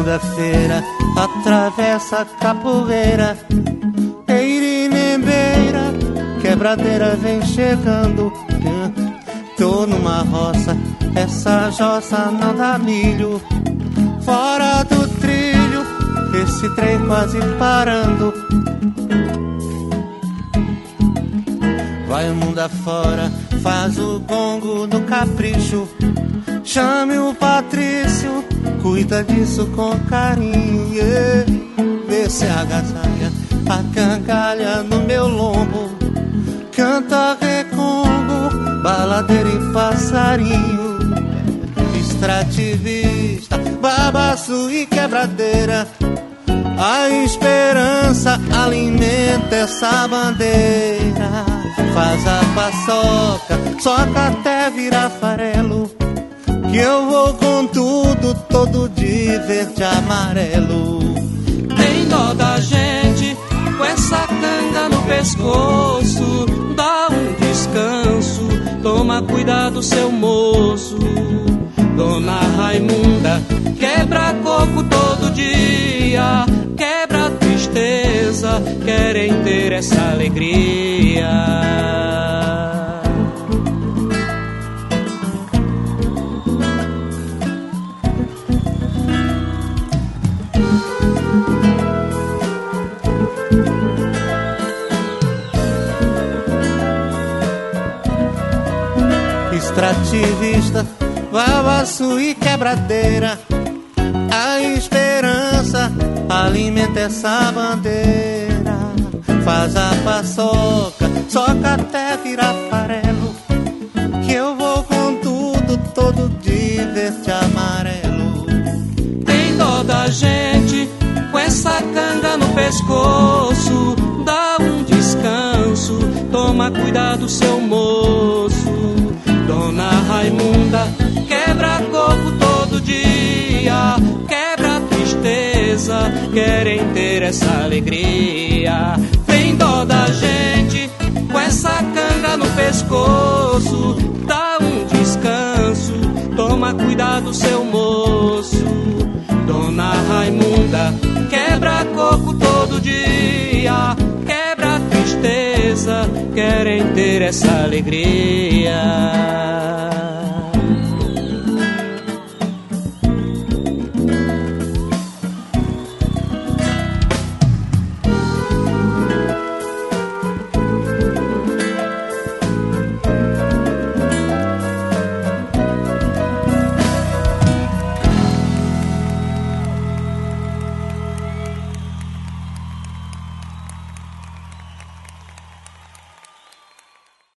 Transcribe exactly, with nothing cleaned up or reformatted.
segunda-feira atravessa a capoeira, Eirinembeira, quebradeira vem chegando. Tô numa roça, essa jossa não dá milho. Fora do trilho, esse trem quase parando. Vai o mundo afora, faz o gongo no capricho. Chame o Patrício, cuida disso com carinho, yeah. Vê se agasalha a cangalha no meu lombo. Canta recongo, baladeira e passarinho. Extrativista, babaço e quebradeira, a esperança alimenta essa bandeira. Faz a paçoca, soca até virar farelo, que eu vou com tudo, todo de verde e amarelo. Tem dó da gente, com essa canga no pescoço, dá um descanso, toma cuidado seu moço. Dona Raimunda quebra coco todo dia, quebra tristeza, querem ter essa alegria. Extrativista, babaço e quebradeira, a esperança alimenta essa bandeira. Faz a paçoca, soca até virar farelo, que eu vou com tudo, todo de verde e amarelo. Tem dó da gente, com essa canga no pescoço, dá um descanso, toma cuidado seu moço. Dona Raimunda quebra coco todo dia, quebra tristeza, querem ter essa alegria. Tem dó da gente, com essa canga no pescoço, dá um descanso, toma cuidado seu moço. Dona Raimunda quebra coco todo dia, quebra tristeza, querem ter essa alegria.